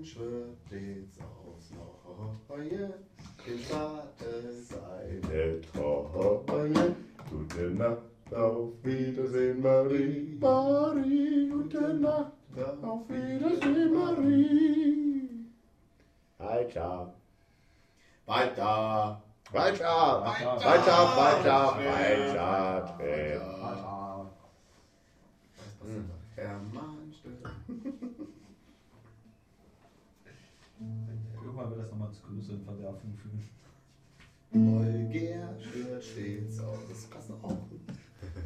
Mensch wird stets aufs Neue dem Staate seine Treue. Gute Nacht, auf Wiedersehen, Marie. Marie, gute Nacht, auf Wiedersehen, Marie. Weiter. Weiter. Weiter. Weiter. Weiter. Weiter. Was passiert da? Hermann Stille. Irgendwann wird das nochmal zu größeren Verwerfungen führen. Neugier schwört stets aus. Das passt auch.